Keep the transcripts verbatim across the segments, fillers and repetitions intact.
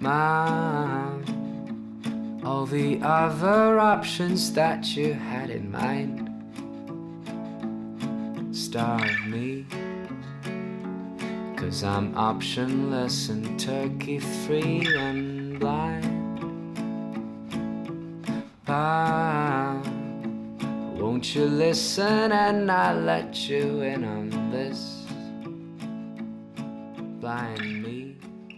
mind all the other options that you had in mind. Starve me, 'cause I'm optionless and turkey free and blind. But won't you listen and I'll let you in on this? Blind me.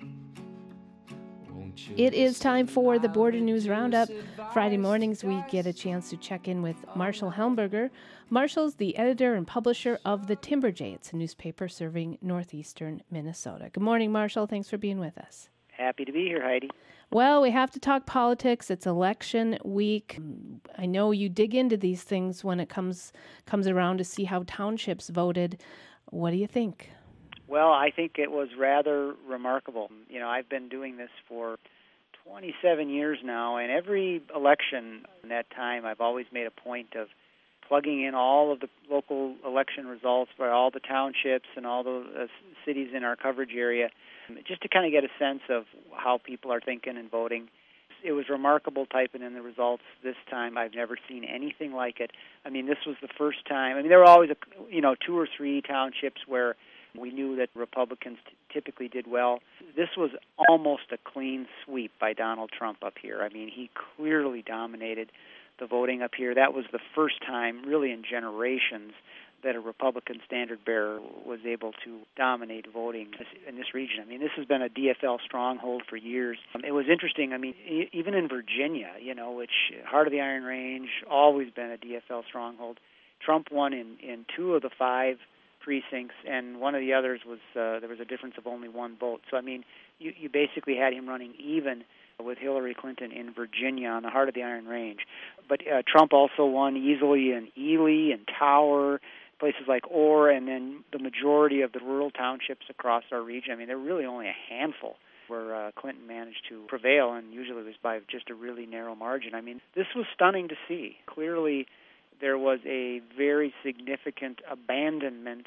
It is time for the Border News Roundup. Friday mornings, we get a chance to check in with Marshall Helmberger. Marshall's the editor and publisher of the Timberjay. It's a newspaper serving northeastern Minnesota. Good morning, Marshall. Thanks for being with us. Happy to be here, Heidi. Well, we have to talk politics. It's election week. I know you dig into these things when it comes comes around to see how townships voted. What do you think? Well, I think it was rather remarkable. You know, I've been doing this for twenty-seven years now, and every election in that time, I've always made a point of plugging in all of the local election results for all the townships and all the uh, cities in our coverage area, just to kind of get a sense of how people are thinking and voting. It was remarkable typing in the results this time. I've never seen anything like it. I mean, this was the first time. I mean, there were always, a, you know, two or three townships where we knew that Republicans t- typically did well. This was almost a clean sweep by Donald Trump up here. I mean, he clearly dominated the voting up here. That was the first time, really in generations, that a Republican standard-bearer was able to dominate voting in this region. I mean, this has been a D F L stronghold for years. Um, it was interesting. I mean, e- even in Virginia, you know, which, heart of the Iron Range, always been a D F L stronghold. Trump won in, in two of the five precincts, and one of the others was, uh, there was a difference of only one vote. So, I mean, you, you basically had him running even with Hillary Clinton in Virginia on the heart of the Iron Range. But uh, Trump also won easily in Ely and Tower, places like Orr, and then the majority of the rural townships across our region. I mean, there were really only a handful where uh, Clinton managed to prevail, and usually it was by just a really narrow margin. I mean, this was stunning to see. Clearly, there was a very significant abandonment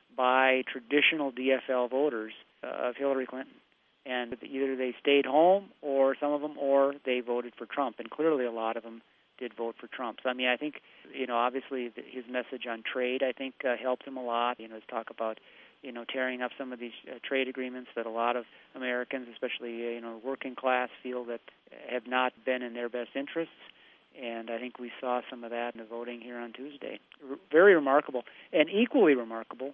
by traditional D F L voters uh, of Hillary Clinton. And either they stayed home, or some of them, or they voted for Trump. And clearly a lot of them did vote for Trump. So, I mean, I think, you know, obviously his message on trade, I think, uh, helped him a lot. You know, his talk about, you know, tearing up some of these uh, trade agreements that a lot of Americans, especially, uh, you know, working class, feel that have not been in their best interests. And I think we saw some of that in the voting here on Tuesday. R- very remarkable. And equally remarkable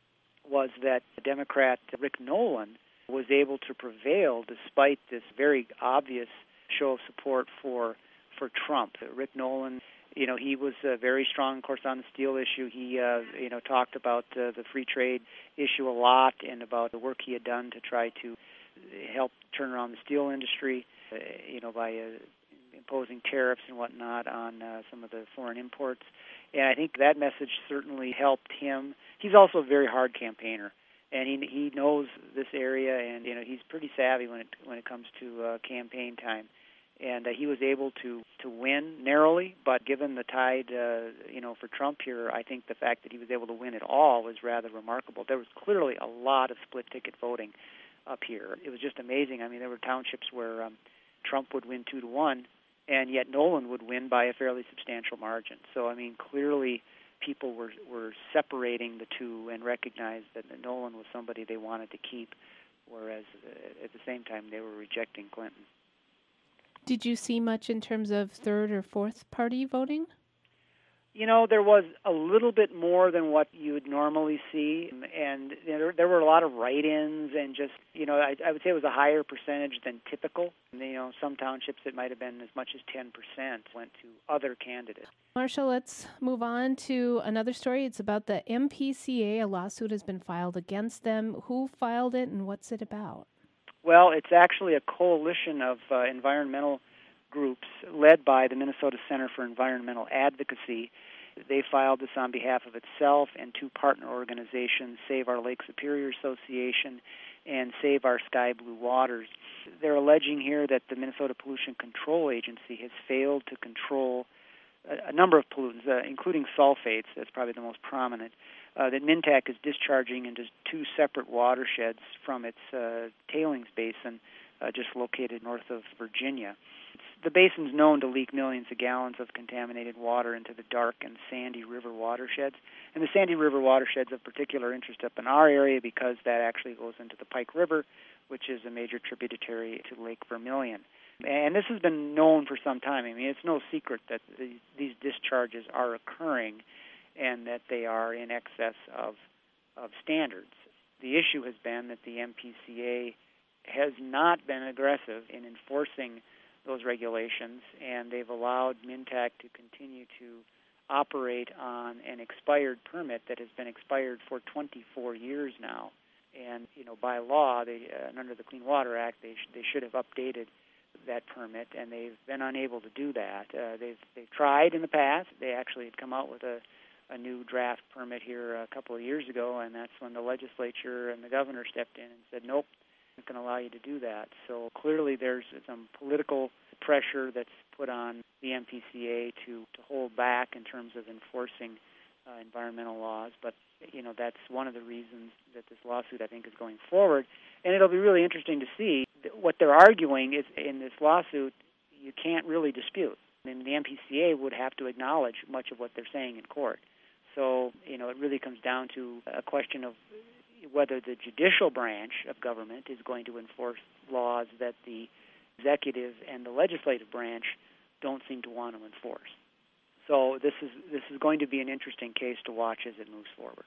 was that Democrat Rick Nolan was able to prevail despite this very obvious show of support for for Trump. Rick Nolan, you know, he was uh, very strong, of course, on the steel issue. He, uh, you know, talked about uh, the free trade issue a lot and about the work he had done to try to help turn around the steel industry, uh, you know, by uh, imposing tariffs and whatnot on uh, some of the foreign imports. And I think that message certainly helped him. He's also a very hard campaigner, and he he knows this area, and you know he's pretty savvy when it when it comes to uh, campaign time. And uh, he was able to, to win narrowly, but given the tide, uh, you know, for Trump here, I think the fact that he was able to win it all was rather remarkable. There was clearly a lot of split-ticket voting up here. It was just amazing. I mean, there were townships where um, Trump would win two to one, and yet Nolan would win by a fairly substantial margin. So, I mean, clearly people were, were separating the two and recognized that Nolan was somebody they wanted to keep, whereas uh, at the same time they were rejecting Clinton. Did you see much in terms of third or fourth party voting? You know, there was a little bit more than what you would normally see, and you know, there, there were a lot of write-ins, and just, you know, I, I would say it was a higher percentage than typical. You know, some townships it might have been as much as ten percent went to other candidates. Marshall, let's move on to another story. It's about the M P C A. A lawsuit has been filed against them. Who filed it, and what's it about? Well, it's actually a coalition of uh, environmental groups led by the Minnesota Center for Environmental Advocacy. They filed this on behalf of itself and two partner organizations, Save Our Lake Superior Association and Save Our Sky Blue Waters. They're alleging here that the Minnesota Pollution Control Agency has failed to control a, a number of pollutants, uh, including sulfates. That's probably the most prominent. Uh, that Mintac is discharging into two separate watersheds from its uh, tailings basin uh, just located north of Virginia. The basin's known to leak millions of gallons of contaminated water into the dark and sandy river watersheds. And the sandy river watershed's of particular interest up in our area because that actually goes into the Pike River, which is a major tributary to Lake Vermilion. And this has been known for some time. I mean, it's no secret that the, these discharges are occurring and that they are in excess of, of standards. The issue has been that the M P C A has not been aggressive in enforcing those regulations, and they've allowed Minntac to continue to operate on an expired permit that has been expired for twenty-four years now. And, you know, by law, they, uh, and under the Clean Water Act, they, sh- they should have updated that permit, and they've been unable to do that. Uh, they've, they've tried in the past. They actually had come out with a, a new draft permit here a couple of years ago, and that's when the legislature and the governor stepped in and said, nope, I'm not going to allow you to do that. So clearly there's some political pressure that's put on the M P C A to, to hold back in terms of enforcing uh, environmental laws. But, you know, that's one of the reasons that this lawsuit, I think, is going forward. And it'll be really interesting to see what they're arguing is in this lawsuit you can't really dispute. I mean, the M P C A would have to acknowledge much of what they're saying in court. So, you know, it really comes down to a question of whether the judicial branch of government is going to enforce laws that the executive and the legislative branch don't seem to want to enforce. So this is this is going to be an interesting case to watch as it moves forward.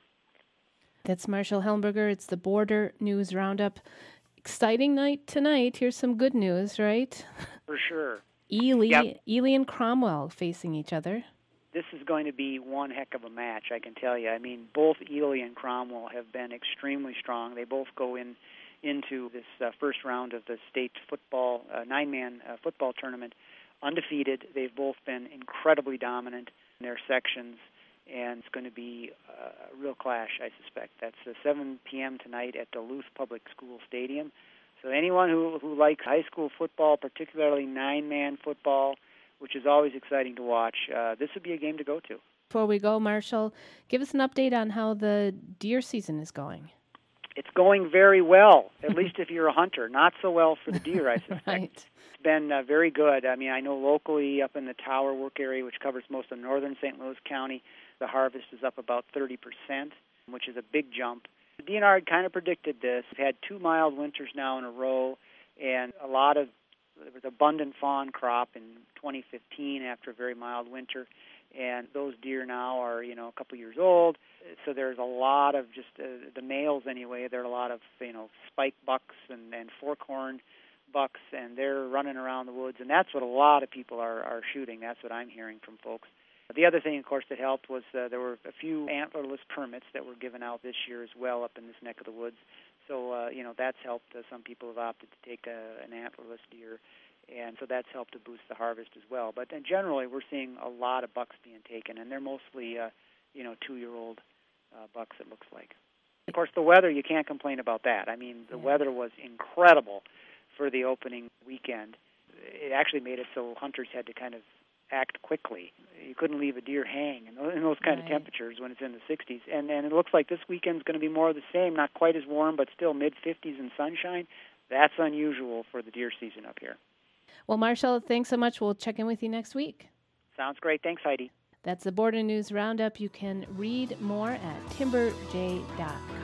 That's Marshall Helmberger. It's the Border News Roundup. Exciting night tonight. Here's some good news, right? For sure. Ely, Yep. Ely and Cromwell facing each other. This is going to be one heck of a match, I can tell you. I mean, both Ely and Cromwell have been extremely strong. They both go in into this uh, first round of the state football, uh, nine-man uh, football tournament undefeated. They've both been incredibly dominant in their sections, and it's going to be uh, a real clash, I suspect. That's uh, seven p.m. tonight at Duluth Public School Stadium. So anyone who, who likes high school football, particularly nine-man football, which is always exciting to watch, uh, this would be a game to go to. Before we go, Marshall, give us an update on how the deer season is going. It's going very well, at least if you're a hunter. Not so well for the deer, I suspect. Right. It's been uh, very good. I mean, I know locally up in the Tower Work area, which covers most of northern Saint Louis County, the harvest is up about thirty percent, which is a big jump. The D N R had kind of predicted this. We've had two mild winters now in a row, and a lot of, there was abundant fawn crop in twenty fifteen after a very mild winter, and those deer now are, you know, a couple years old. So there's a lot of just, uh, the males anyway, there are a lot of, you know, spike bucks and, and forkhorn bucks, and they're running around the woods, and that's what a lot of people are, are shooting. That's what I'm hearing from folks. The other thing, of course, that helped was uh, there were a few antlerless permits that were given out this year as well up in this neck of the woods. So, uh, you know, that's helped. Uh, some people have opted to take a, an antlerless deer, and so that's helped to boost the harvest as well. But then generally, we're seeing a lot of bucks being taken, and they're mostly, uh, you know, two-year-old uh, bucks, it looks like. Of course, the weather, you can't complain about that. I mean, the yeah. weather was incredible for the opening weekend. It actually made it so hunters had to kind of act quickly. You couldn't leave a deer hang in those, in those kind right. of temperatures when it's in the sixties. And, and it looks like this weekend's going to be more of the same, not quite as warm, but still mid-fifties and sunshine. That's unusual for the deer season up here. Well, Marshall, thanks so much. We'll check in with you next week. Sounds great. Thanks, Heidi. That's the Border News Roundup. You can read more at timber j dot com.